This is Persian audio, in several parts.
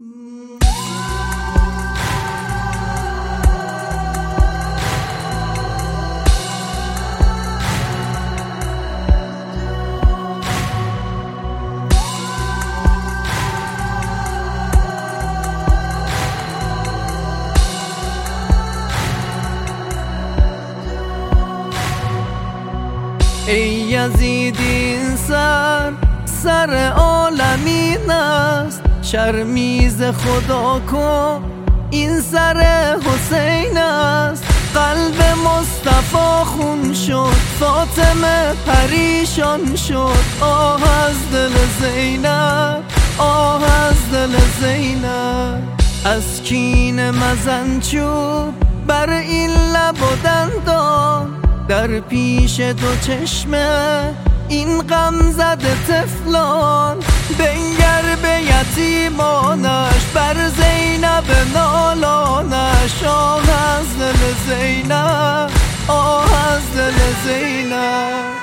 ای یزید این سر عالمین است، شرمیز خدا کن این سر حسین است. قلب مصطفی خون شد، فاطمه پریشان شد. آه از دل زینب، آه از دل زینب. از کینه مزن چوب بر این لب و دندان، در پیش دو چشمه این غم زده طفلان. بنگر به یتیمانش، بر زینب نالانش. آه از دل زینب، آه از دل زینب.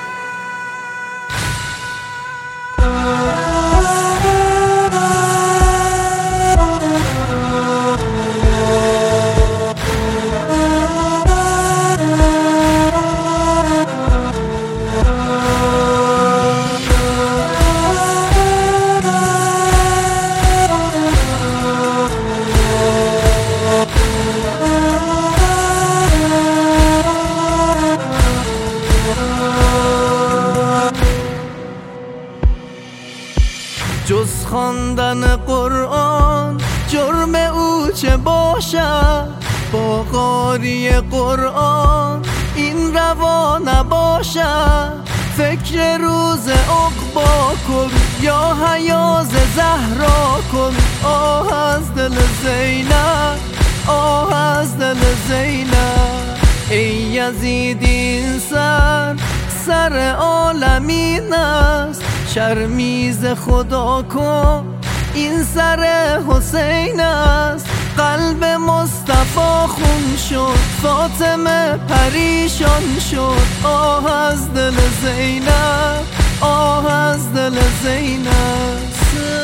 جز خواندن قرآن جرم او چه باشد؟ با قاری قرآن این روا نباشد. فکر روز عقبا کن یا حیاز زهرا کن. آه از دل زینب، آه از دل زینب. ای یزید این سر عالمین است، شرمیز خدا کن این سر حسین است. قلب مصطفی خون شد، فاطمه پریشان شد. آه از دل زینب، آه از دل زینب.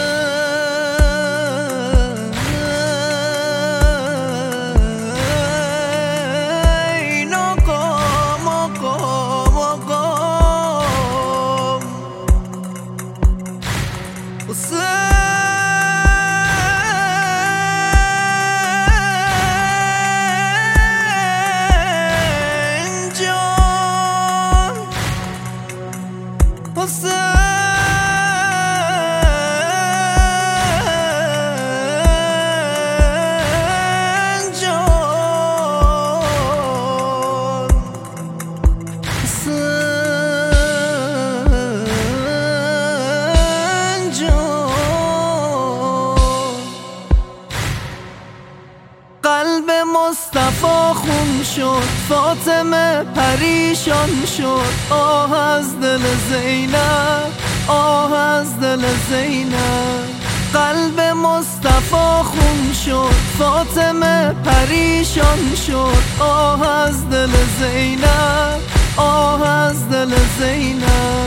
قلب مصطفی خون شد، فاطمه پریشان شد. آه از دل زینب، آه از دل زینب. قلب مصطفی خون شد، فاطمه پریشان شد. آه از دل زینب، آه از دل زینب.